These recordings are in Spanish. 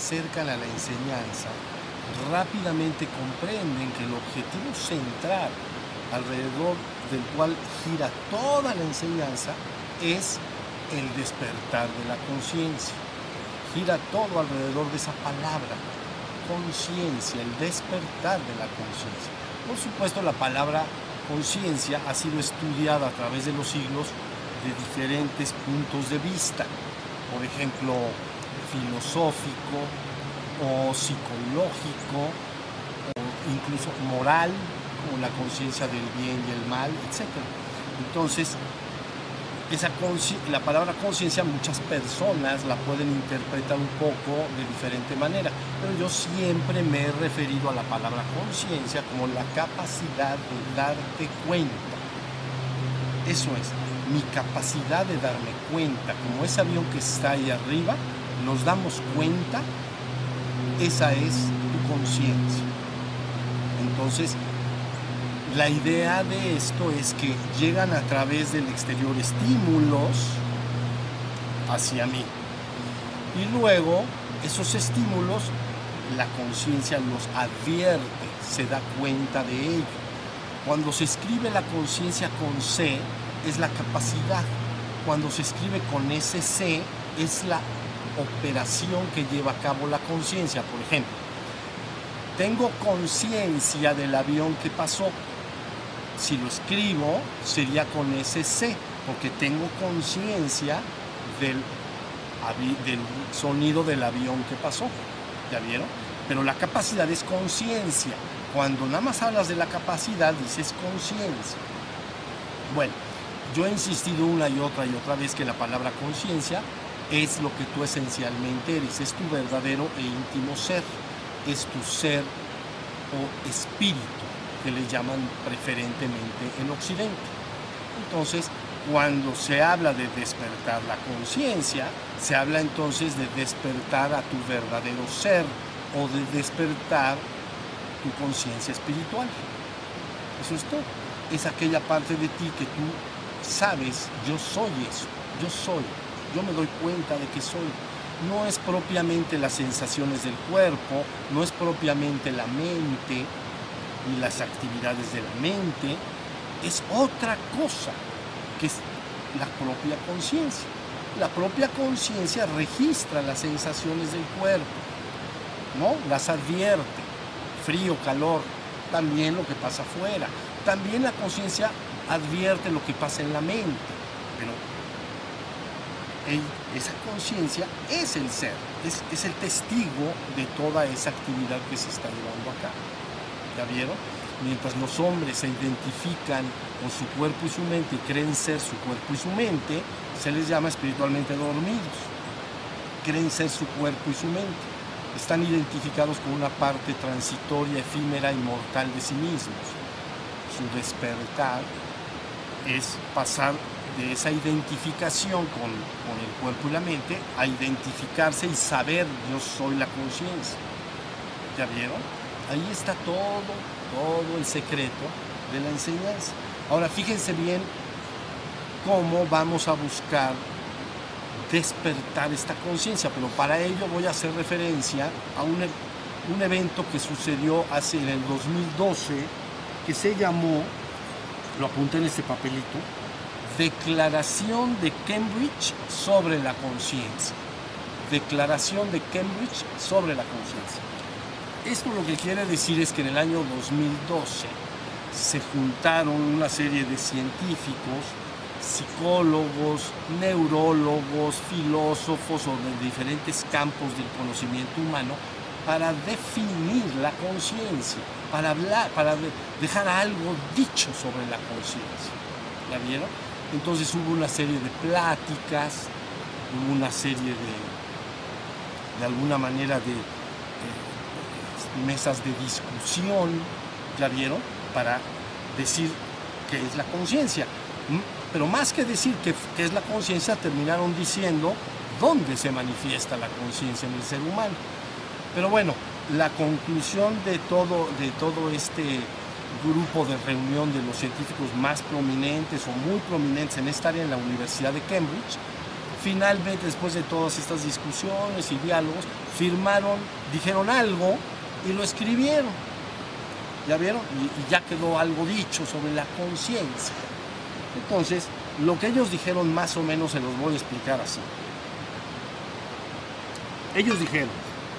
acercan a la enseñanza rápidamente comprenden que el objetivo central alrededor del cual gira toda la enseñanza es el despertar de la conciencia. Gira todo alrededor de esa palabra, conciencia, el despertar de la conciencia. Por supuesto, la palabra conciencia ha sido estudiada a través de los siglos de diferentes puntos de vista. Por ejemplo, filosófico o psicológico o incluso moral, como la conciencia del bien y el mal, etc. Entonces, la palabra conciencia muchas personas la pueden interpretar un poco de diferente manera, pero yo siempre me he referido a la palabra conciencia como la capacidad de darte cuenta. Eso es, mi capacidad de darme cuenta, como ese avión que está ahí arriba, nos damos cuenta, esa es tu conciencia. Entonces, la idea de esto es que llegan a través del exterior estímulos hacia mí. Y luego, esos estímulos, la conciencia los advierte, se da cuenta de ello. Cuando se escribe la conciencia con C, es la capacidad. Cuando se escribe con SC, es la operación que lleva a cabo la conciencia. Por ejemplo, tengo conciencia del avión que pasó. Si lo escribo, sería con SC, porque tengo conciencia del sonido del avión que pasó. ¿Ya vieron? Pero la capacidad es conciencia. Cuando nada más hablas de la capacidad, dices conciencia. Bueno, yo he insistido una y otra vez que la palabra conciencia es lo que tú esencialmente eres, es tu verdadero e íntimo ser, es tu ser o espíritu, que le llaman preferentemente en Occidente. Entonces, cuando se habla de despertar la conciencia, se habla entonces de despertar a tu verdadero ser o de despertar tu conciencia espiritual. Eso es todo. Es aquella parte de ti que tú sabes, yo soy eso, yo me doy cuenta de que soy. No es propiamente las sensaciones del cuerpo, no es propiamente la mente y las actividades de la mente, es otra cosa, que es la propia conciencia. La propia conciencia registra las sensaciones del cuerpo, ¿no? Las advierte, frío, calor, también lo que pasa afuera. También la conciencia advierte lo que pasa en la mente, pero esa conciencia es el ser, es el testigo de toda esa actividad que se está llevando a cabo. ¿Ya vieron? Mientras los hombres se identifican con su cuerpo y su mente y creen ser su cuerpo y su mente, se les llama espiritualmente dormidos. Creen ser su cuerpo y su mente. Están identificados con una parte transitoria, efímera y mortal de sí mismos. Su despertar es pasar de esa identificación con el cuerpo y la mente a identificarse y saber yo soy la conciencia. ¿Ya vieron? Ahí está todo el secreto de la enseñanza. Ahora fíjense bien cómo vamos a buscar despertar esta conciencia, pero para ello voy a hacer referencia a un evento que sucedió en el 2012, que se llamó, lo apunté en este papelito, Declaración de Cambridge sobre la conciencia. Declaración de Cambridge sobre la conciencia. Esto lo que quiere decir es que en el año 2012 se juntaron una serie de científicos, psicólogos, neurólogos, filósofos o de diferentes campos del conocimiento humano para definir la conciencia, para dejar algo dicho sobre la conciencia. ¿Ya vieron? Entonces hubo una serie de pláticas, hubo una serie de alguna manera de mesas de discusión, ¿ya vieron? Para decir qué es la conciencia. Pero más que decir qué es la conciencia, terminaron diciendo dónde se manifiesta la conciencia en el ser humano. Pero bueno, la conclusión de todo este grupo de reunión de los científicos más prominentes o muy prominentes en esta área en la Universidad de Cambridge, finalmente, después de todas estas discusiones y diálogos, dijeron algo y lo escribieron. ¿Ya vieron? Y ya quedó algo dicho sobre la conciencia. Entonces, lo que ellos dijeron más o menos se los voy a explicar así. Ellos dijeron,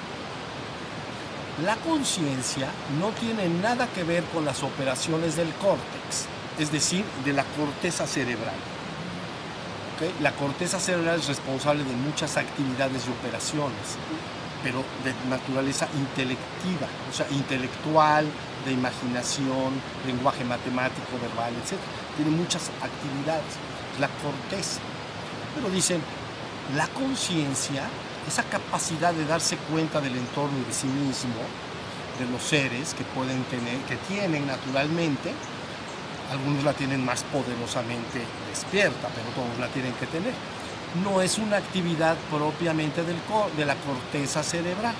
la conciencia no tiene nada que ver con las operaciones del córtex, es decir, de la corteza cerebral. ¿Okay? La corteza cerebral es responsable de muchas actividades y operaciones, pero de naturaleza intelectiva, o sea, intelectual, de imaginación, lenguaje matemático, verbal, etc. Tiene muchas actividades, la corteza. Pero dicen, la conciencia, esa capacidad de darse cuenta del entorno y de sí mismo, de los seres que pueden tener, que tienen naturalmente, algunos la tienen más poderosamente despierta, pero todos la tienen que tener. No es una actividad propiamente de la corteza cerebral.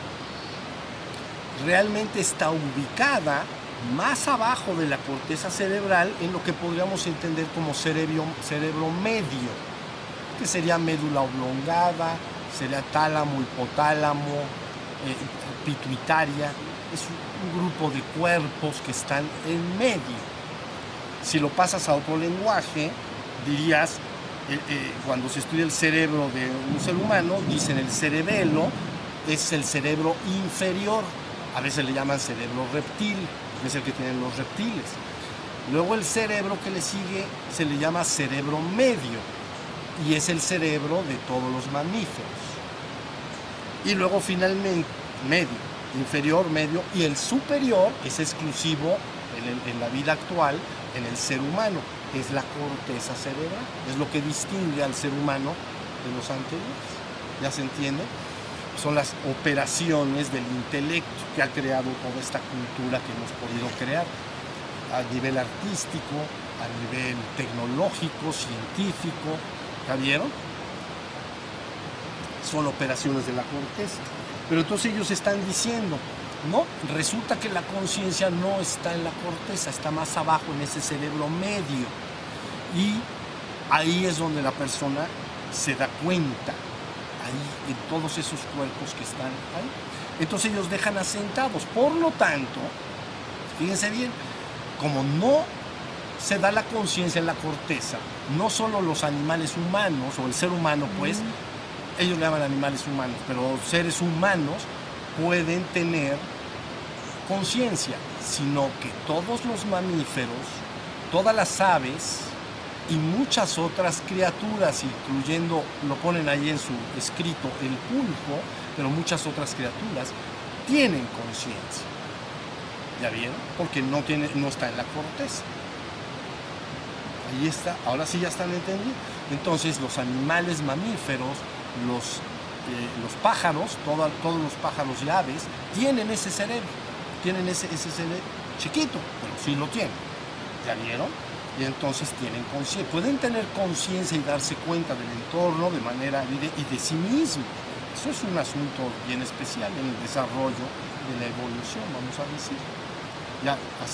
Realmente está ubicada más abajo de la corteza cerebral en lo que podríamos entender como cerebro medio, que sería médula oblongada, sería tálamo, hipotálamo, pituitaria. Es un grupo de cuerpos que están en medio. Si lo pasas a otro lenguaje, dirías, cuando se estudia el cerebro de un ser humano, dicen el cerebelo es el cerebro inferior. A veces le llaman cerebro reptil, es el que tienen los reptiles. Luego el cerebro que le sigue se le llama cerebro medio, y es el cerebro de todos los mamíferos. Y luego finalmente, medio, inferior, medio, y el superior es exclusivo en la vida actual, en el ser humano, es la corteza cerebral, es lo que distingue al ser humano de los anteriores. ¿Ya se entiende? Son las operaciones del intelecto que ha creado toda esta cultura que hemos podido crear a nivel artístico, a nivel tecnológico, científico. ¿Ya vieron? Son operaciones de la corteza. Pero entonces ellos están diciendo, no, resulta que la conciencia no está en la corteza, está más abajo en ese cerebro medio. Y ahí es donde la persona se da cuenta, ahí en todos esos cuerpos que están ahí. Entonces ellos dejan asentados. Por lo tanto, fíjense bien, como no se da la conciencia en la corteza, no solo los animales humanos o el ser humano, pues, ellos le llaman animales humanos, pero seres humanos pueden tener conciencia, sino que todos los mamíferos, todas las aves y muchas otras criaturas, incluyendo, lo ponen ahí en su escrito, el pulpo, pero muchas otras criaturas, tienen conciencia. ¿Ya vieron? Porque no está en la corteza. Ahí está, ahora sí ya están entendiendo. Entonces los animales mamíferos, los pájaros, todos los pájaros y aves, tienen ese cerebro, tienen ese cerebro chiquito, pero sí lo tienen. ¿Ya vieron? Y entonces tienen conciencia, pueden tener conciencia y darse cuenta del entorno de manera y de sí mismo. Eso es un asunto bien especial en el desarrollo de la evolución, vamos a decir. Ya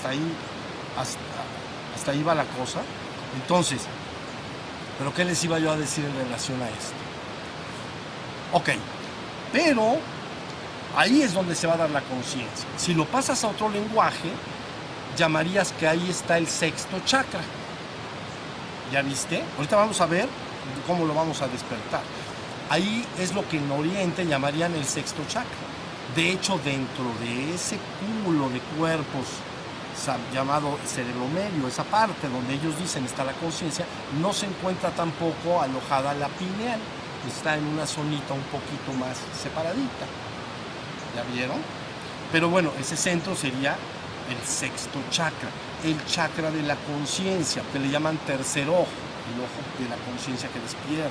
hasta ahí va la cosa. Entonces, ¿pero qué les iba yo a decir en relación a esto? Ok, pero ahí es donde se va a dar la conciencia. Si lo pasas a otro lenguaje, llamarías que ahí está el sexto chakra. ¿Ya viste? Ahorita vamos a ver cómo lo vamos a despertar. Ahí es lo que en Oriente llamarían el sexto chakra. De hecho, dentro de ese cúmulo de cuerpos llamado cerebro medio, esa parte donde ellos dicen está la conciencia, no se encuentra tampoco alojada la pineal. Está en una zonita un poquito más separadita. ¿Ya vieron? Pero bueno, ese centro sería el sexto chakra, el chakra de la conciencia, que le llaman tercer ojo, el ojo de la conciencia que despierta.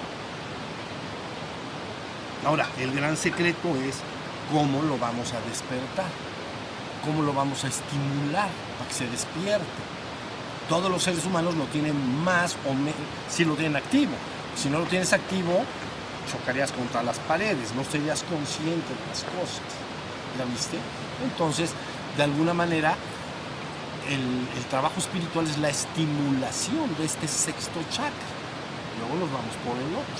Ahora, el gran secreto es cómo lo vamos a despertar, cómo lo vamos a estimular para que se despierte. Todos los seres humanos lo tienen más o menos, si lo tienen activo. Si no lo tienes activo, chocarías contra las paredes, no serías consciente de las cosas. ¿Ya viste? Entonces, de alguna manera, el trabajo espiritual es la estimulación de este sexto chakra. Luego nos vamos por el otro.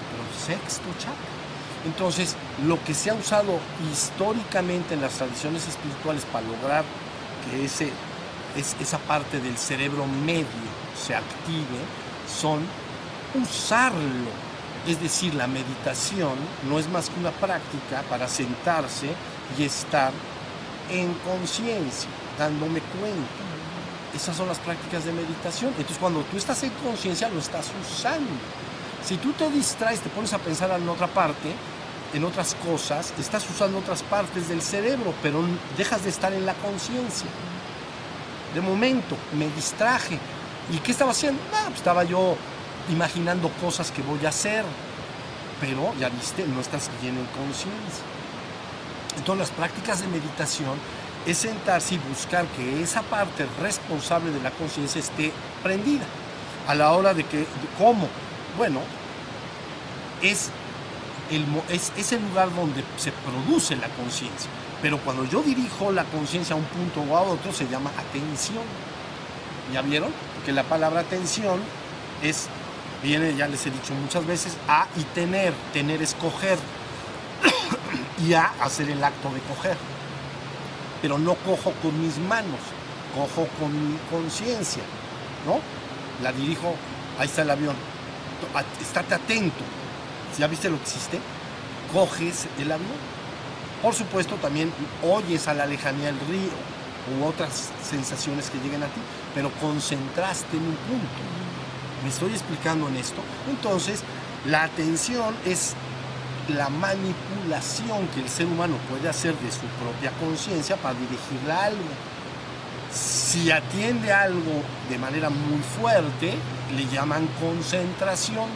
pero sexto chakra. Entonces, lo que se ha usado históricamente en las tradiciones espirituales para lograr que esa parte del cerebro medio se active, son usarlo. Es decir, la meditación no es más que una práctica para sentarse y estar en conciencia, dándome cuenta. Esas son las prácticas de meditación. Entonces, cuando tú estás en conciencia, lo estás usando. Si tú te distraes, te pones a pensar en otra parte, en otras cosas, estás usando otras partes del cerebro, pero dejas de estar en la conciencia. De momento, me distraje. ¿Y qué estaba haciendo? Pues estaba yo imaginando cosas que voy a hacer. Pero, ya viste, no estás bien en conciencia. Entonces, las prácticas de meditación es sentarse y buscar que esa parte responsable de la conciencia esté prendida. A la hora de que, ¿cómo? Bueno, es el lugar donde se produce la conciencia. Pero cuando yo dirijo la conciencia a un punto o a otro, se llama atención. ¿Ya vieron? Porque la palabra atención viene, ya les he dicho muchas veces, a y tener. Tener es coger. Y a hacer el acto de coger. Pero no cojo con mis manos, cojo con mi conciencia, ¿no? La dirijo, ahí está el avión. Estate atento. ¿Ya viste lo que hiciste? Coges el avión. Por supuesto, también oyes a la lejanía el río u otras sensaciones que lleguen a ti, pero concentraste en un punto. ¿Me estoy explicando en esto? Entonces, la atención es la manipulación que el ser humano puede hacer de su propia conciencia para dirigirla a algo. Si atiende a algo de manera muy fuerte, le llaman concentración.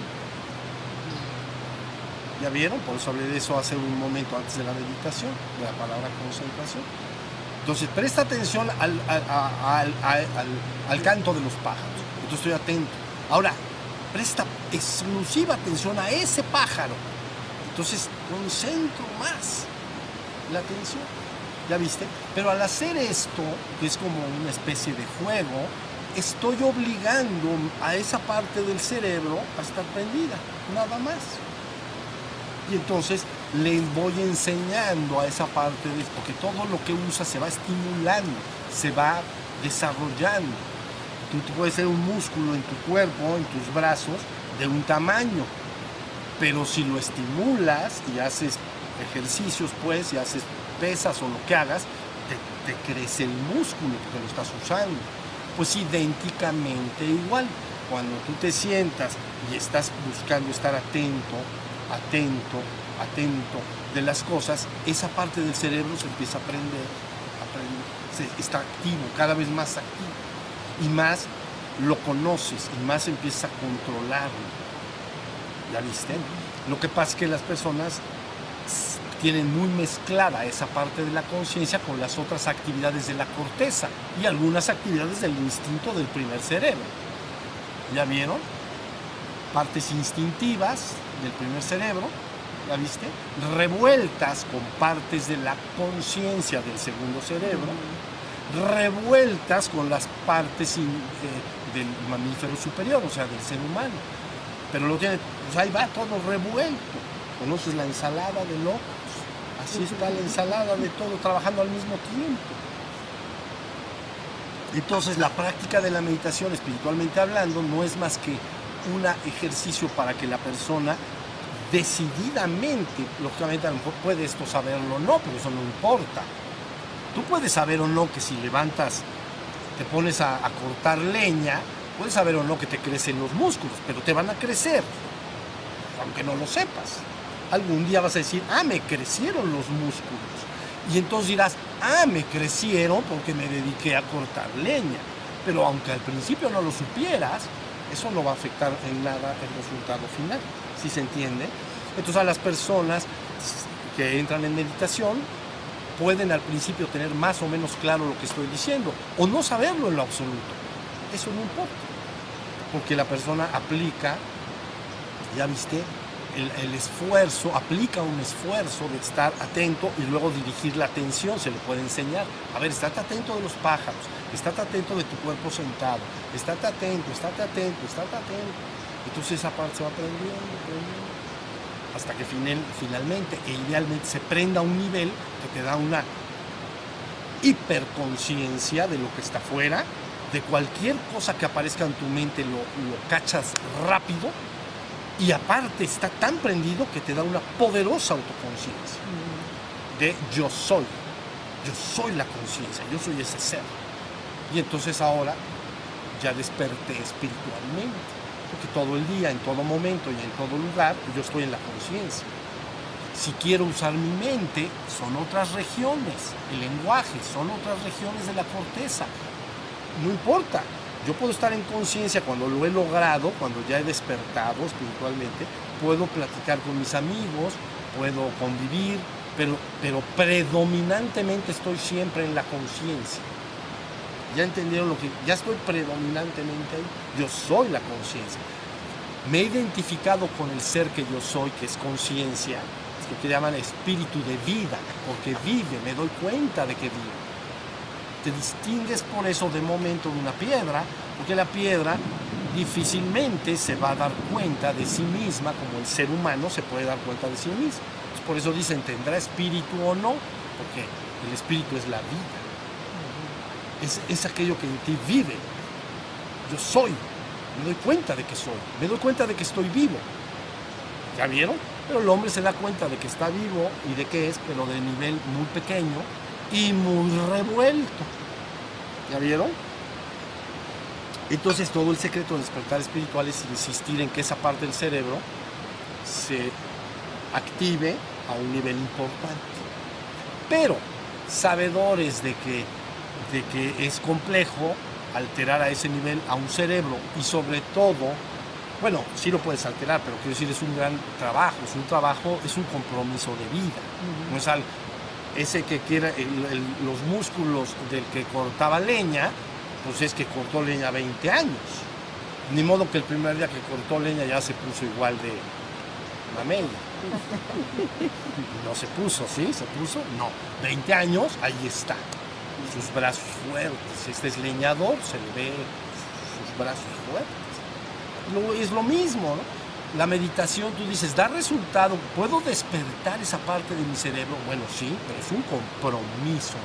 ¿Ya vieron? Por eso hablé de eso hace un momento antes de la meditación, de la palabra concentración. Entonces, presta atención al canto de los pájaros. Entonces, estoy atento. Ahora, presta exclusiva atención a ese pájaro. Entonces, concentro más la atención. ¿Ya viste? Pero al hacer esto, que es como una especie de juego, estoy obligando a esa parte del cerebro a estar prendida, nada más. Y entonces les voy enseñando a esa parte, porque todo lo que usa se va estimulando, se va desarrollando. Tú puedes ser un músculo en tu cuerpo, en tus brazos, de un tamaño, pero si lo estimulas y haces ejercicios, pues, y haces pesas o lo que hagas, te crece el músculo porque lo estás usando. Pues idénticamente igual, cuando tú te sientas y estás buscando estar atento de las cosas, esa parte del cerebro se empieza a aprender, está activo, cada vez más activo, y más lo conoces, y más empiezas a controlarlo. ¿Ya viste? Lo que pasa es que las personas tienen muy mezclada esa parte de la conciencia con las otras actividades de la corteza y algunas actividades del instinto del primer cerebro. ¿Ya vieron? Partes instintivas del primer cerebro, ¿ya viste? Revueltas con partes de la conciencia del segundo cerebro, revueltas con las partes del mamífero superior, o sea, del ser humano. Pero lo tiene, pues ahí va todo revuelto. ¿Conoces la ensalada de locos? Así está la ensalada de todo trabajando al mismo tiempo. Entonces, la práctica de la meditación, espiritualmente hablando, no es más que un ejercicio para que la persona decididamente, lógicamente a lo mejor puede esto saberlo o no, pero eso no importa. Tú puedes saber o no que si levantas, te pones a cortar leña, puedes saber o no que te crecen los músculos, pero te van a crecer, aunque no lo sepas. Algún día vas a decir, me crecieron los músculos. Y entonces dirás, me crecieron porque me dediqué a cortar leña. Pero aunque al principio no lo supieras, eso no va a afectar en nada el resultado final. ¿Sí se entiende? Entonces a las personas que entran en meditación pueden al principio tener más o menos claro lo que estoy diciendo, o no saberlo en lo absoluto. Eso no importa. Porque la persona aplica, ya viste, el esfuerzo, aplica un esfuerzo de estar atento y luego dirigir la atención, se le puede enseñar. A ver, estate atento de los pájaros, estate atento de tu cuerpo sentado, estate atento. Entonces esa parte se va aprendiendo. hasta que finalmente e idealmente se prenda a un nivel que te da una hiperconciencia de lo que está afuera, de cualquier cosa que aparezca en tu mente lo cachas rápido, y aparte está tan prendido que te da una poderosa autoconciencia de yo soy la conciencia, yo soy ese ser. Y entonces ahora ya desperté espiritualmente, porque todo el día, en todo momento y en todo lugar, yo estoy en la conciencia. Si quiero usar mi mente, son otras regiones, el lenguaje, son otras regiones de la corteza. No importa, yo puedo estar en conciencia cuando lo he logrado, cuando ya he despertado espiritualmente, puedo platicar con mis amigos, puedo convivir, pero predominantemente estoy siempre en la conciencia. ¿Ya entendieron lo que? Ya estoy predominantemente ahí, yo soy la conciencia. Me he identificado con el ser que yo soy, que es conciencia, lo que llaman espíritu de vida, porque vive, me doy cuenta de que vive. Te distingues por eso de momento de una piedra, porque la piedra difícilmente se va a dar cuenta de sí misma, como el ser humano se puede dar cuenta de sí mismo. Entonces, por eso dicen, ¿tendrá espíritu o no? Porque el espíritu es la vida. Es aquello que en ti vive. Yo soy, me doy cuenta de que soy, me doy cuenta de que estoy vivo. ¿Ya vieron? Pero el hombre se da cuenta de que está vivo y de que es, pero de nivel muy pequeño y muy revuelto. ¿Ya vieron? Entonces todo el secreto del despertar espiritual es insistir en que esa parte del cerebro se active a un nivel importante. Pero sabedores de que es complejo alterar a ese nivel a un cerebro, y sobre todo, bueno, sí lo puedes alterar, pero quiero decir, es un gran trabajo, es un compromiso de vida. No es algo, ese que quiere, los músculos del que cortaba leña, pues es que cortó leña 20 años. Ni modo que el primer día que cortó leña ya se puso igual de mamey. No se puso, ¿sí? ¿Se puso? No. 20 años, ahí está. Sus brazos fuertes. Este es leñador, se le ve sus brazos fuertes. Es lo mismo, ¿no? La meditación, tú dices, da resultado, ¿puedo despertar esa parte de mi cerebro? Bueno, sí, pero es un compromiso.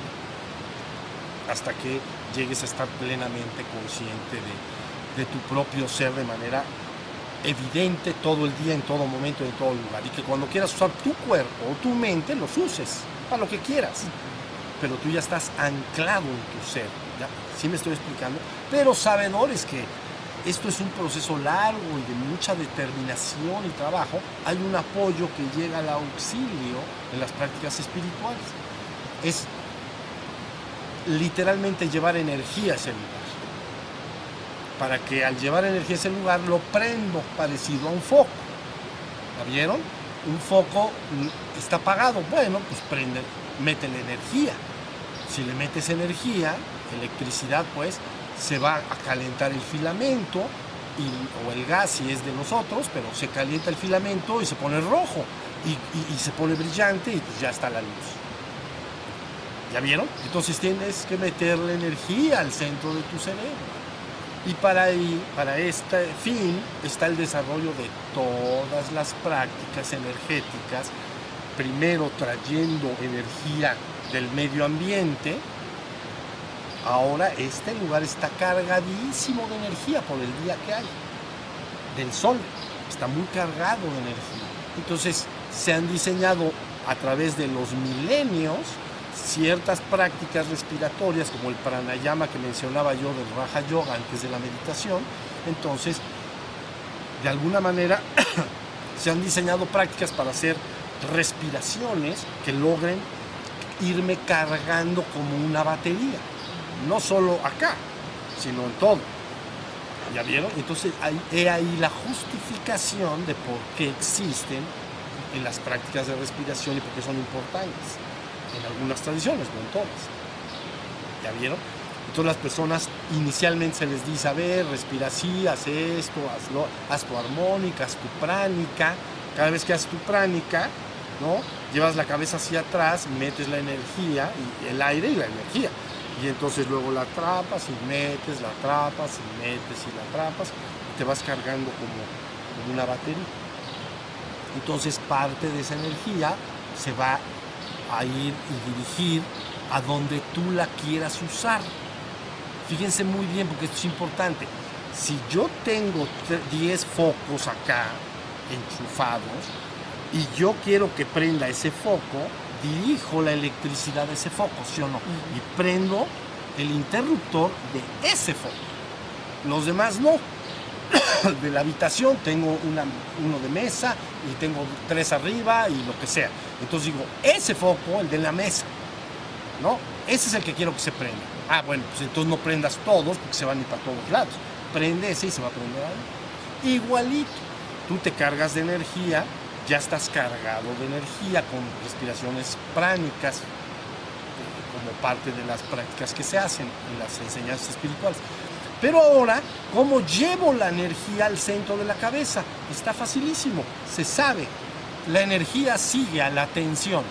Hasta que llegues a estar plenamente consciente de tu propio ser de manera evidente todo el día, en todo momento, en todo lugar. Y que cuando quieras usar tu cuerpo o tu mente, los uses para lo que quieras. Pero tú ya estás anclado en tu ser. ¿Ya? ¿Sí me estoy explicando? Pero sabedores que esto es un proceso largo y de mucha determinación y trabajo. Hay un apoyo que llega al auxilio en las prácticas espirituales. Es literalmente llevar energía a ese lugar. Para que al llevar energía a ese lugar lo prendo parecido a un foco. ¿La vieron? Un foco está apagado. Bueno, pues prende, métele energía. Si le metes energía, electricidad, pues se va a calentar el filamento o el gas si es de nosotros, pero se calienta el filamento y se pone rojo y se pone brillante y pues ya está la luz. ¿Ya vieron? Entonces tienes que meterle energía al centro de tu cerebro. Y para este fin está el desarrollo de todas las prácticas energéticas, primero trayendo energía del medio ambiente. Ahora este lugar está cargadísimo de energía por el día que hay, del sol, está muy cargado de energía. Entonces se han diseñado a través de los milenios ciertas prácticas respiratorias, como el pranayama que mencionaba yo del Raja Yoga antes de la meditación. Entonces, de alguna manera, se han diseñado prácticas para hacer respiraciones que logren irme cargando como una batería. No solo acá, sino en todo. ¿Ya vieron? Entonces, he ahí la justificación de por qué existen en las prácticas de respiración y por qué son importantes. En algunas tradiciones, no en todas. ¿Ya vieron? Entonces las personas inicialmente se les dice, a ver, respira así, haz esto, hazlo, haz tu armónica, haz tu pránica. Cada vez que haces tu pránica, ¿no? Llevas la cabeza hacia atrás, metes la energía, y el aire y la energía. Y entonces luego la atrapas y metes, la atrapas y metes y la atrapas. Y te vas cargando como una batería. Entonces parte de esa energía se va a ir y dirigir a donde tú la quieras usar. Fíjense muy bien porque esto es importante. Si yo tengo 10 focos acá enchufados y yo quiero que prenda ese foco, dirijo la electricidad de ese foco, ¿sí o no? Y prendo el interruptor de ese foco. Los demás no. De la habitación tengo uno de mesa y tengo 3 arriba y lo que sea. Entonces digo, ese foco, el de la mesa, ¿no? Ese es el que quiero que se prenda. Ah, bueno, pues entonces no prendas todos porque se van a ir para todos lados. Prende ese y se va a prender ahí. Igualito, tú te cargas de energía, ya estás cargado de energía con respiraciones pránicas, como parte de las prácticas que se hacen en las enseñanzas espirituales. Pero ahora, ¿cómo llevo la energía al centro de la cabeza? Está facilísimo, se sabe. La energía sigue a la atención.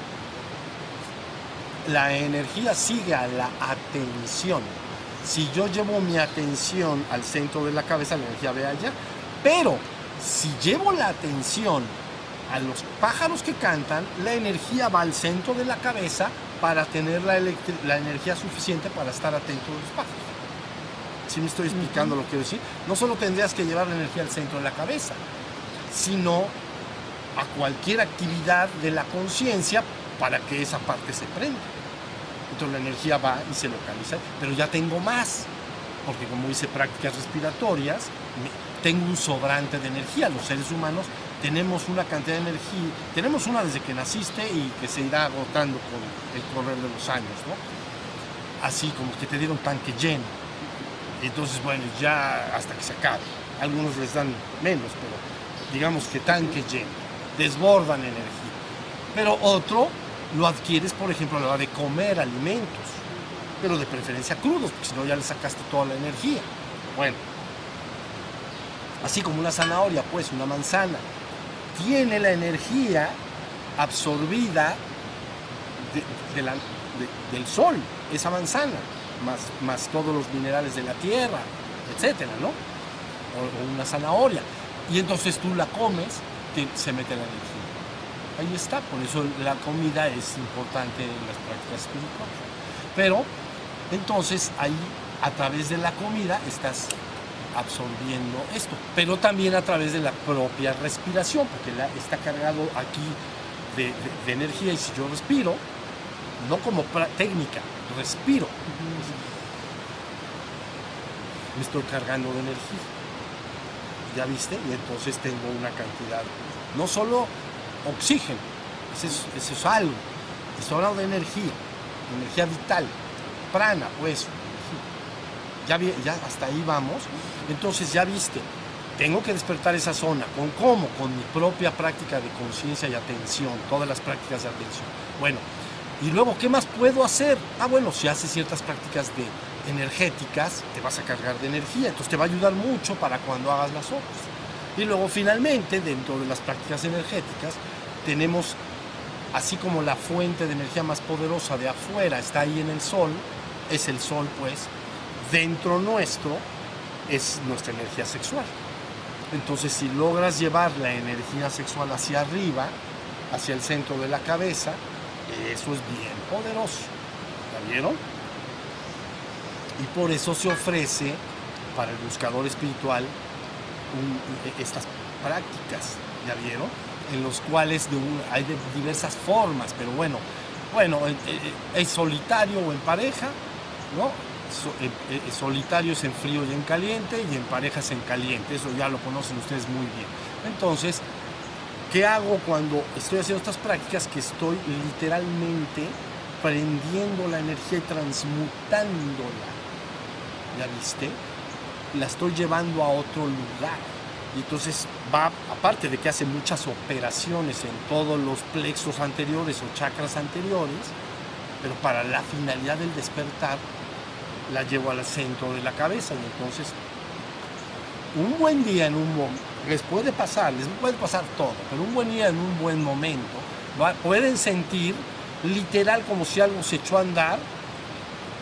La energía sigue a la atención. Si yo llevo mi atención al centro de la cabeza, la energía ve allá. Pero si llevo la atención a los pájaros que cantan, la energía va al centro de la cabeza para tener la energía suficiente para estar atento a los pájaros. ¿Sí me estoy explicando lo que quiero decir? No solo tendrías que llevar la energía al centro de la cabeza, sino a cualquier actividad de la conciencia para que esa parte se prenda. Entonces la energía va y se localiza, pero ya tengo más, porque como hice prácticas respiratorias, tengo un sobrante de energía. Los seres humanos tenemos una cantidad de energía, tenemos una desde que naciste y que se irá agotando con el correr de los años, ¿no? Así como que te dieron tanque lleno. Entonces, bueno, ya hasta que se acabe. Algunos les dan menos, pero digamos que tanque lleno, desbordan energía. Pero otro lo adquieres, por ejemplo, a la hora de comer alimentos, pero de preferencia crudos, porque si no ya le sacaste toda la energía. Bueno, así como una zanahoria, pues una manzana, tiene la energía absorbida del sol, esa manzana, más todos los minerales de la tierra, etcétera, ¿no? O una zanahoria. Y entonces tú la comes, se mete la energía. Ahí está, por eso la comida es importante en las prácticas espirituales. Pero, entonces, ahí, a través de la comida, estás absorbiendo esto. Pero también a través de la propia respiración, porque está cargado aquí de energía, y si yo respiro, no como técnica, respiro, me estoy cargando de energía. ¿Ya viste? Y entonces tengo una cantidad, no solo oxígeno, eso es algo, estoy hablando de energía vital, prana, pues, ya hasta ahí vamos. Entonces ya viste, tengo que despertar esa zona, ¿cómo? Con mi propia práctica de conciencia y atención, todas las prácticas de atención. Bueno, y luego, ¿qué más puedo hacer? Ah, bueno, si haces ciertas prácticas energéticas, te vas a cargar de energía, entonces te va a ayudar mucho para cuando hagas las otras. Y luego, finalmente, dentro de las prácticas energéticas, tenemos, así como la fuente de energía más poderosa de afuera está ahí en el sol, es el sol, pues, dentro nuestro es nuestra energía sexual. Entonces, si logras llevar la energía sexual hacia arriba, hacia el centro de la cabeza, eso es bien poderoso. ¿Ya vieron? Y por eso se ofrece para el buscador espiritual estas prácticas, ¿ya vieron? En los cuales hay de diversas formas, pero bueno, es solitario o en pareja, ¿no? Solitario es en frío y en caliente, y en pareja es en caliente. Eso ya lo conocen ustedes muy bien. Entonces, ¿qué hago cuando estoy haciendo estas prácticas? Que estoy literalmente prendiendo la energía y transmutándola. ¿Ya viste? La estoy llevando a otro lugar. Y entonces va, aparte de que hace muchas operaciones en todos los plexos anteriores o chakras anteriores, pero para la finalidad del despertar, la llevo al centro de la cabeza. Y entonces, un buen día les puede pasar todo, pero un buen día en un buen momento, pueden sentir literal como si algo se echó a andar.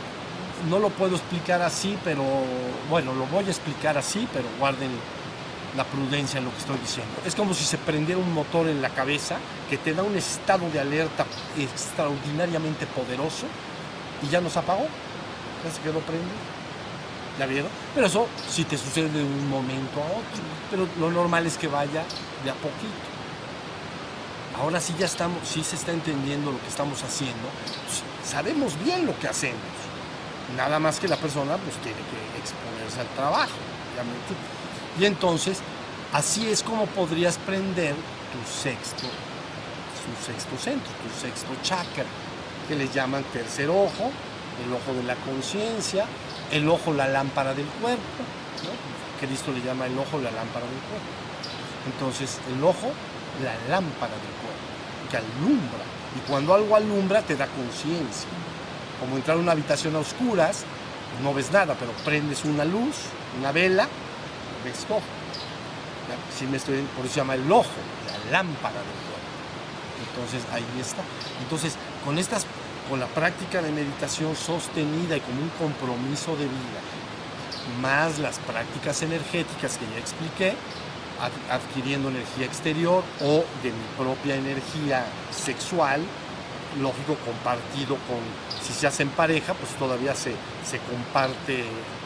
No lo puedo explicar así, pero bueno, lo voy a explicar así, pero guarden la prudencia en lo que estoy diciendo. Es como si se prendiera un motor en la cabeza que te da un estado de alerta extraordinariamente poderoso y ya nos apagó, ya se quedó prendido. ¿Ya vieron? Pero eso sí te sucede de un momento a otro, pero lo normal es que vaya de a poquito. Ahora sí ya estamos, sí se está entendiendo lo que estamos haciendo, pues sabemos bien lo que hacemos, nada más que la persona pues tiene que exponerse al trabajo. Y entonces, así es como podrías prender tu sexto centro, tu sexto chakra, que les llaman tercer ojo, el ojo de la conciencia, el ojo, la lámpara del cuerpo, ¿no? Cristo le llama el ojo, la lámpara del cuerpo. Entonces, el ojo, la lámpara del cuerpo, que alumbra. Y cuando algo alumbra, te da conciencia. Como entrar a una habitación a oscuras, no ves nada, pero prendes una luz, una vela, ves todo. Por eso se llama el ojo, la lámpara del cuerpo. Entonces, ahí está. Entonces, con la práctica de meditación sostenida y con un compromiso de vida, más las prácticas energéticas que ya expliqué, adquiriendo energía exterior o de mi propia energía sexual, lógico, compartido con, si se hace en pareja, pues todavía se comparte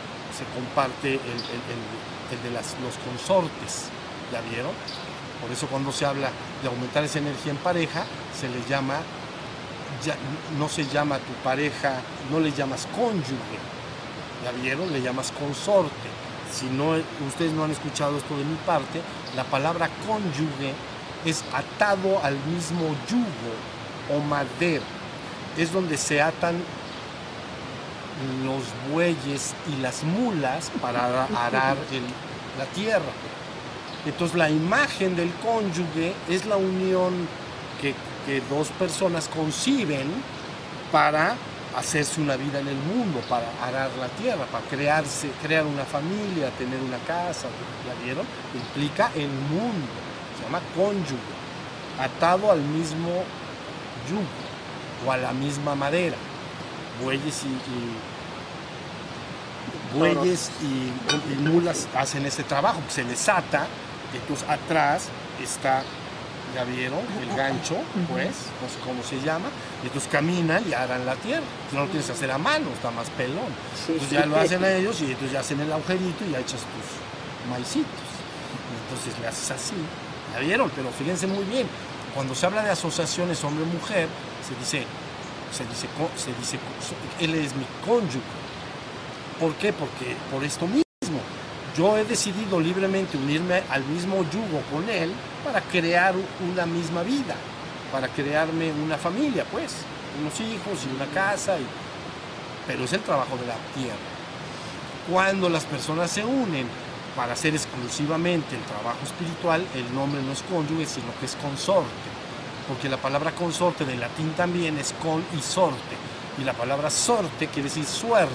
el de los consortes, ¿ya vieron? Por eso cuando se habla de aumentar esa energía en pareja, se le llama, ya, no se llama a tu pareja, no le llamas cónyuge, ¿ya vieron? Le llamas consorte. Si no, ustedes no han escuchado esto de mi parte, la palabra cónyuge es atado al mismo yugo o madero. Es donde se atan los bueyes y las mulas para arar la tierra. Entonces la imagen del cónyuge es la unión que dos personas conciben para hacerse una vida en el mundo, para arar la tierra, para crear una familia, tener una casa. ¿Ya vieron? Implica el mundo, se llama cónyuge, atado al mismo yugo o a la misma madera. Bueyes y mulas hacen ese trabajo, se les ata, entonces atrás está, ¿ya vieron? El gancho, pues, no sé cómo se llama, y entonces caminan y aran la tierra. No lo tienes que hacer a mano, está más pelón. Entonces ya lo hacen a ellos y entonces ya hacen el agujerito y ya echas tus maicitos. Y entonces le haces así, ¿ya vieron? Pero fíjense muy bien, cuando se habla de asociaciones hombre-mujer, se dice, él es mi cónyuge. ¿Por qué? Porque por esto mismo. Yo he decidido libremente unirme al mismo yugo con él para crear una misma vida, para crearme una familia, pues, unos hijos y una casa, pero es el trabajo de la tierra. Cuando las personas se unen para hacer exclusivamente el trabajo espiritual, el nombre no es cónyuge, sino que es consorte, porque la palabra consorte del latín también es con y sorte, y la palabra sorte quiere decir suerte,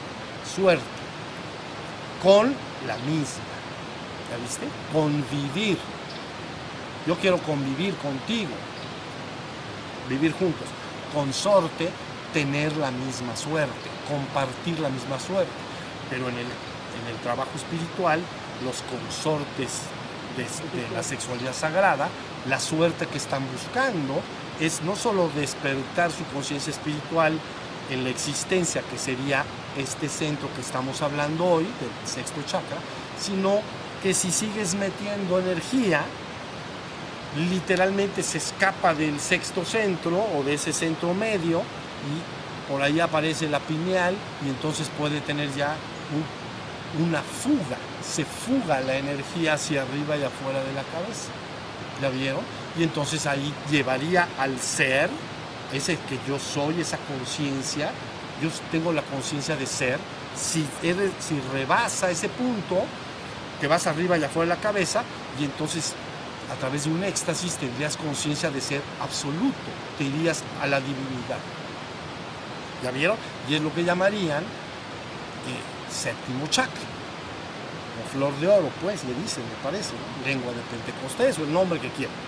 con la misma, ¿ya viste? Convivir. Yo quiero convivir contigo, vivir juntos. Consorte, tener la misma suerte, compartir la misma suerte. Pero en el trabajo espiritual, los consortes de la sexualidad sagrada, la suerte que están buscando es no solo despertar su conciencia espiritual en la existencia, que sería este centro que estamos hablando hoy, del sexto chakra, sino que si sigues metiendo energía, literalmente se escapa del sexto centro o de ese centro medio y por ahí aparece la pineal y entonces puede tener ya una fuga, se fuga la energía hacia arriba y afuera de la cabeza, ¿ya vieron? Y entonces ahí llevaría al ser, ese que yo soy, esa conciencia, yo tengo la conciencia de ser, si rebasa ese punto, te vas arriba y afuera de la cabeza y entonces a través de un éxtasis tendrías conciencia de ser absoluto, te irías a la divinidad. ¿Ya vieron? Y es lo que llamarían séptimo chakra, o flor de oro, pues, le dicen, me parece, ¿no? Lengua de Pentecostés o el nombre que quieran.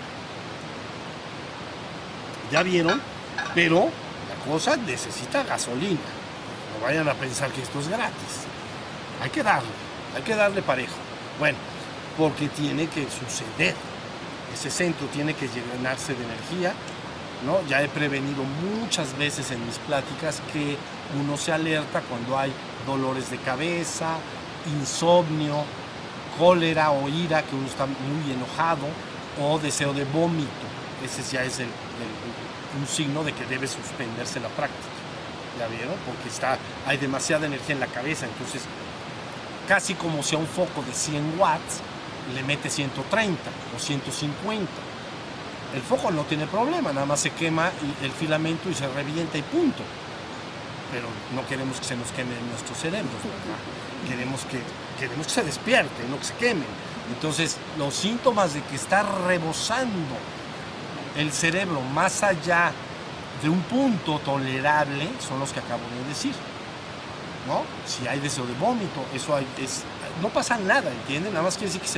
¿Ya vieron? Pero la cosa necesita gasolina. No vayan a pensar que esto es gratis. Hay que darle parejo. Bueno, porque tiene que suceder. Ese centro tiene que llenarse de energía, ¿no? Ya he prevenido muchas veces en mis pláticas que uno se alerta cuando hay dolores de cabeza, insomnio, cólera o ira, que uno está muy enojado, o deseo de vómito. Ese ya es un signo de que debe suspenderse la práctica. ¿Ya vieron? Porque hay demasiada energía en la cabeza, entonces casi como si a un foco de 100 watts le mete 130 o 150. El foco no tiene problema, nada más se quema el filamento y se revienta y punto. Pero no queremos que se nos quemen nuestros cerebros, ¿verdad? Queremos que se despierte, no que se quemen. Entonces, los síntomas de que está rebosando el cerebro más allá de un punto tolerable son los que acabo de decir, ¿no? Si hay deseo de vómito, no pasa nada, ¿entienden? Nada más quiere decir que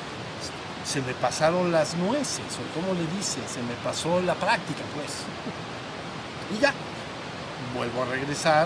se me pasaron las nueces, o como le dice, se me pasó la práctica, pues. Y ya, vuelvo a regresar,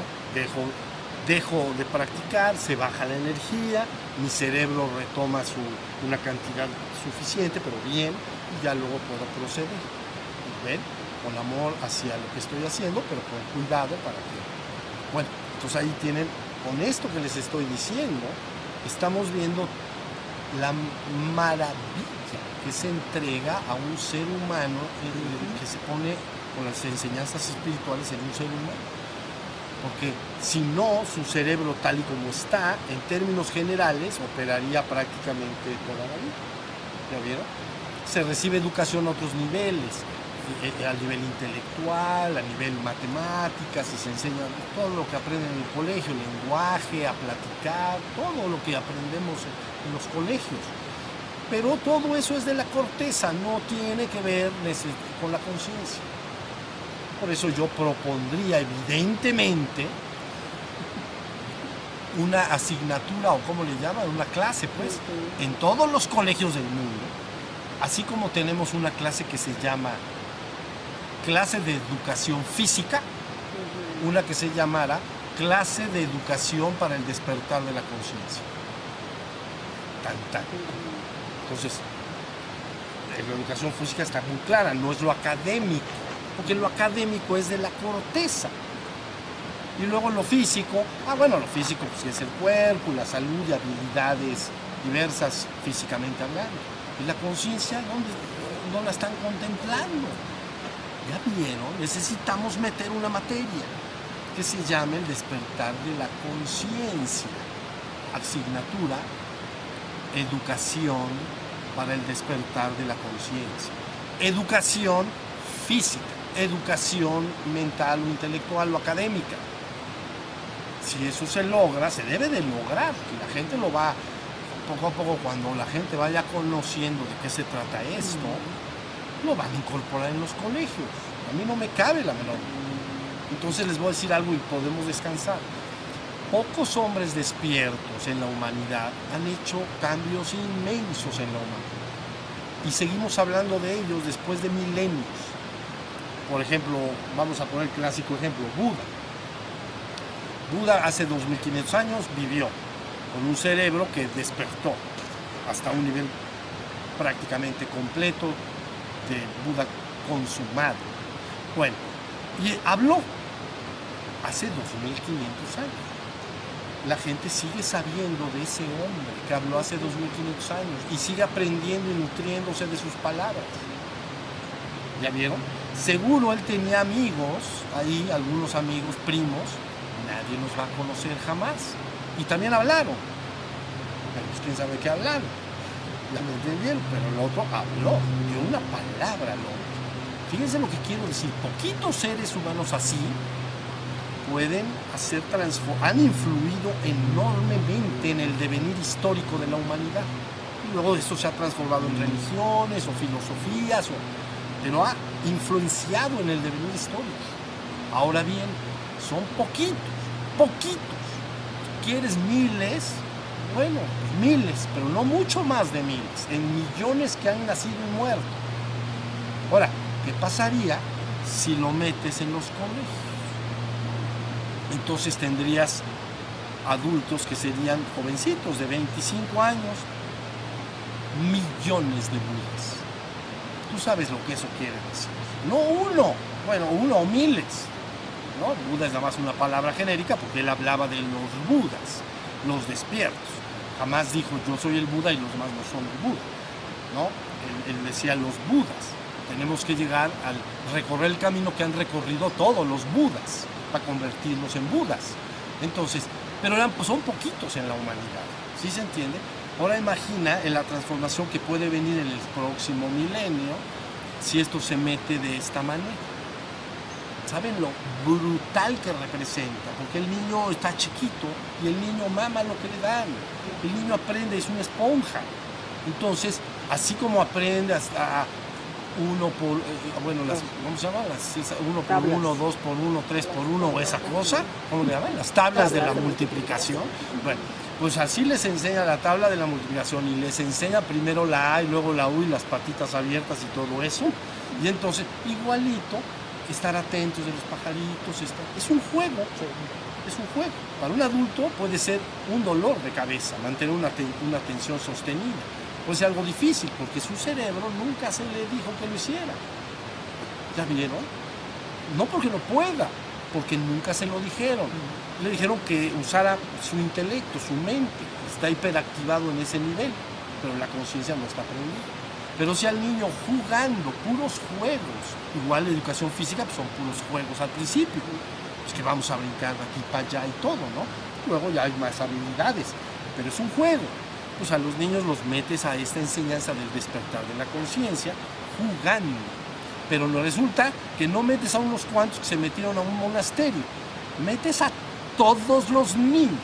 dejo de practicar, se baja la energía, mi cerebro retoma una cantidad suficiente, pero bien, y ya luego puedo proceder. ¿Ven? Con amor hacia lo que estoy haciendo, pero con cuidado para que... Bueno, entonces ahí tienen, con esto que les estoy diciendo, estamos viendo la maravilla que se entrega a un ser humano, que se pone con las enseñanzas espirituales en un ser humano. Porque si no, su cerebro tal y como está, en términos generales, operaría prácticamente toda la vida. ¿Ya vieron? Se recibe educación a otros niveles, a nivel intelectual, a nivel matemáticas, y se enseña todo lo que aprenden en el colegio, lenguaje, a platicar, todo lo que aprendemos en los colegios. Pero todo eso es de la corteza, no tiene que ver con la conciencia. Por eso yo propondría evidentemente una asignatura, o como le llaman, una clase, pues, en todos los colegios del mundo, así como tenemos una clase que se llama clase de educación física, una que se llamara clase de educación para el despertar de la conciencia. Entonces, la educación física está muy clara, no es lo académico, porque lo académico es de la corteza. Y luego lo físico, lo físico pues es el cuerpo, la salud y habilidades diversas físicamente hablando. Y la conciencia, ¿dónde la están contemplando? Ya vieron, necesitamos meter una materia que se llame el despertar de la conciencia. Asignatura, educación para el despertar de la conciencia. Educación física, educación mental o intelectual o académica. Si eso se logra, se debe de lograr, que la gente lo va poco a poco, cuando la gente vaya conociendo de qué se trata esto, lo van a incorporar en los colegios. A mí no me cabe la menor. Entonces les voy a decir algo y podemos descansar. Pocos hombres despiertos en la humanidad han hecho cambios inmensos en la humanidad. Y seguimos hablando de ellos después de milenios. Por ejemplo, vamos a poner el clásico ejemplo, Buda. Buda hace 2500 años vivió con un cerebro que despertó hasta un nivel prácticamente completo de Buda consumado. Bueno, y habló hace 2500 años. La gente sigue sabiendo de ese hombre que habló hace 2500 años y sigue aprendiendo y nutriéndose de sus palabras. ¿Ya vieron? Seguro él tenía amigos, ahí algunos amigos, primos, nadie los va a conocer jamás. Y también hablaron, pero pues quién sabe qué hablaron. Ya me entendieron, pero el otro habló, dio una palabra al hombre. Fíjense lo que quiero decir, poquitos seres humanos así pueden han influido enormemente en el devenir histórico de la humanidad. Y luego esto se ha transformado en religiones o filosofías, pero ha influenciado en el devenir histórico. Ahora bien, son poquitos. ¿Quieres miles? Bueno, miles, pero no mucho más de miles, en millones que han nacido y muerto. Ahora, ¿qué pasaría si lo metes en los colegios? Entonces tendrías adultos que serían jovencitos de 25 años, millones de Budas. Tú sabes lo que eso quiere decir. No uno, bueno, uno o miles, ¿no? Buda es nada más una palabra genérica porque él hablaba de los Budas, los despiertos. Jamás dijo yo soy el Buda y los demás no son el Buda, ¿no? Él decía los Budas. Tenemos que llegar al recorrer el camino que han recorrido todos los Budas para convertirnos en Budas. Entonces, pero son poquitos en la humanidad, ¿sí se entiende? Ahora imagina en la transformación que puede venir en el próximo milenio si esto se mete de esta manera. ¿Saben lo brutal que representa? Porque el niño está chiquito y el niño mama lo que le dan. El niño aprende, es una esponja. Entonces, así como aprende hasta uno por, bueno, ¿cómo se llama? Uno por tablas. Uno, dos por uno, tres por uno, o esa cosa, ¿cómo le llaman? Las tablas de la multiplicación. Bueno, pues así les enseña la tabla de la multiplicación y les enseña primero la A y luego la U y las patitas abiertas y todo eso. Y entonces, igualito, estar atentos de los pajaritos. Es un juego, es un juego. Para un adulto puede ser un dolor de cabeza, mantener una atención sostenida. Puede ser algo difícil porque su cerebro nunca se le dijo que lo hiciera. ¿Ya vieron? No porque no pueda, porque nunca se lo dijeron. Le dijeron que usara su intelecto, su mente. Está hiperactivado en ese nivel, pero la conciencia no está prendida. Pero si al niño jugando puros juegos, igual la educación física pues son puros juegos al principio, pues que vamos a brincar de aquí para allá y todo, ¿no? Luego ya hay más habilidades, pero es un juego. Pues a los niños los metes a esta enseñanza del despertar de la conciencia jugando. Pero no resulta que no metes a unos cuantos que se metieron a un monasterio, metes a todos los niños.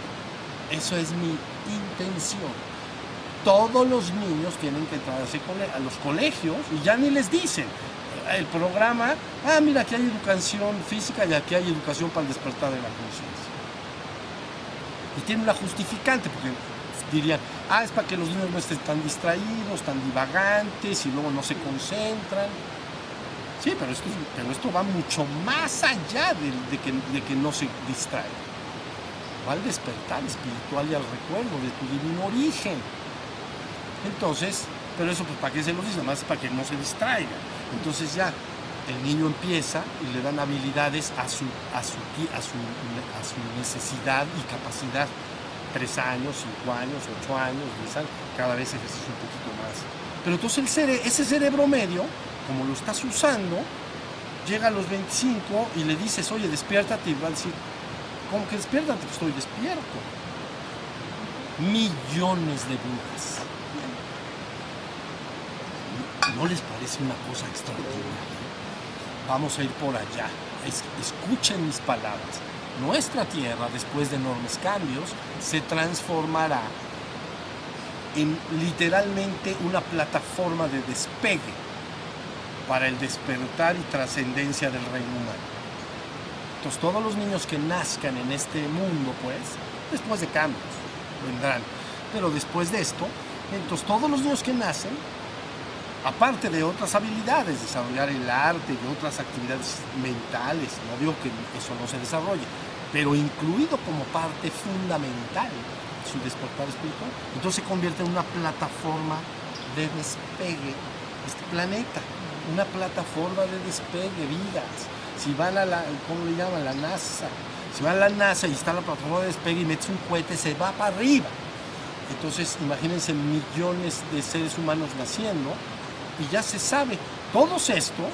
Eso es mi intención. Todos los niños tienen que entrar a los colegios y ya ni les dicen el programa, mira, aquí hay educación física y aquí hay educación para el despertar de la conciencia. Y tiene una justificante, porque dirían, es para que los niños no estén tan distraídos, tan divagantes y luego no se concentran. Sí, pero esto va mucho más allá de que no se distraigan. Va al despertar espiritual y al recuerdo de tu divino origen. Entonces, pero eso pues para qué se lo dice, más para que no se distraiga. Entonces ya el niño empieza y le dan habilidades a su necesidad y capacidad. 3 años, 5 años, 8 años, 10 años, cada vez ejerces un poquito más. Pero entonces ese cerebro medio, como lo estás usando, llega a los 25 y le dices, oye, despiértate, y va a decir, ¿cómo que despiértate? Pues estoy despierto. Millones de Budas. ¿No les parece una cosa extraordinaria? Vamos a ir por allá. Escuchen mis palabras. Nuestra Tierra, después de enormes cambios, se transformará en literalmente una plataforma de despegue para el despertar y trascendencia del reino humano. Entonces, todos los niños que nazcan en este mundo, pues, después de cambios, vendrán. Pero después de esto, entonces todos los niños que nacen, aparte de otras habilidades, desarrollar el arte y otras actividades mentales, no digo que eso no se desarrolle, pero incluido como parte fundamental su despertar espiritual, entonces se convierte en una plataforma de despegue, este planeta, una plataforma de despegue, vidas. Si van a ¿cómo le llaman? La NASA. Si van a la NASA y está la plataforma de despegue y metes un cohete, se va para arriba. Entonces, imagínense millones de seres humanos naciendo y ya se sabe, todos estos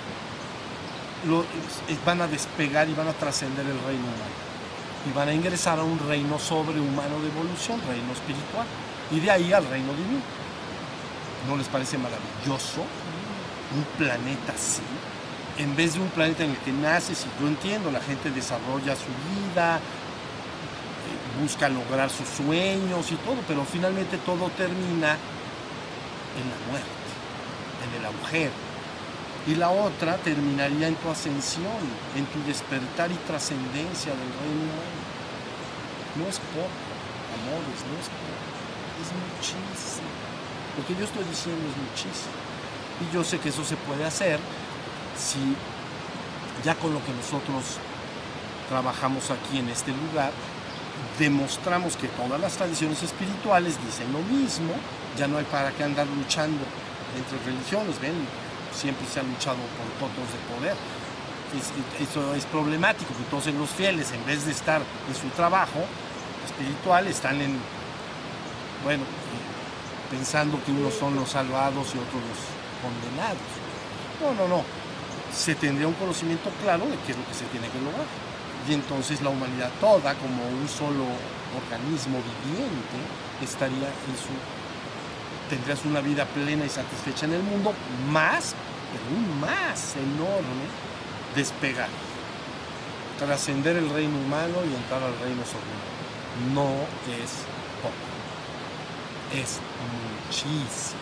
van a despegar y van a trascender el reino humano y van a ingresar a un reino sobrehumano de evolución, reino espiritual, y de ahí al reino divino. ¿No les parece maravilloso un planeta así? En vez de un planeta en el que naces, y yo entiendo, la gente desarrolla su vida, busca lograr sus sueños y todo, pero finalmente todo termina en la muerte, en el agujero. Y la otra terminaría en tu ascensión, en tu despertar y trascendencia del reino humano. No es poco, amores, no es poco, es muchísimo. Lo que yo estoy diciendo es muchísimo. Y yo sé que eso se puede hacer si ya con lo que nosotros trabajamos aquí en este lugar, demostramos que todas las tradiciones espirituales dicen lo mismo, ya no hay para qué andar luchando entre religiones, ven, siempre se ha luchado por cotos de poder. Eso es problemático, porque entonces los fieles, en vez de estar en su trabajo espiritual, están pensando que unos son los salvados y otros los condenados. No. Se tendría un conocimiento claro de qué es lo que se tiene que lograr. Y entonces la humanidad toda, como un solo organismo viviente, tendrías una vida plena y satisfecha en el mundo, pero un más enorme, despegar, trascender el reino humano y entrar al reino soberano. No es poco, es muchísimo.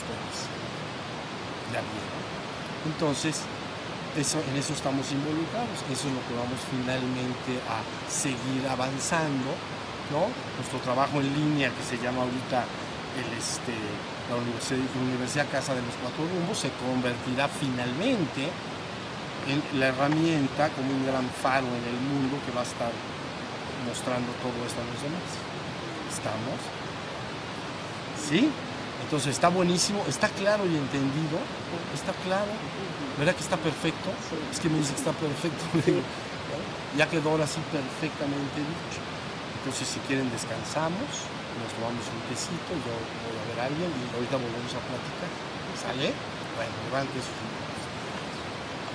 ¿Ya vieron? Entonces, en eso estamos involucrados, eso es lo que vamos finalmente a seguir avanzando, ¿no? Nuestro trabajo en línea, que se llama ahorita la Universidad Casa de los Cuatro Rumbos, se convertirá finalmente en la herramienta como un gran faro en el mundo que va a estar mostrando todo esto a los demás. ¿Estamos? ¿Sí? Entonces está buenísimo, está claro y entendido, está claro, ¿verdad que está perfecto? Es que me dice que está perfecto, ya quedó ahora sí perfectamente dicho. Entonces si quieren descansamos, nos tomamos un tecito, yo voy a ver a alguien y ahorita volvemos a platicar. ¿Sale? Bueno, levante su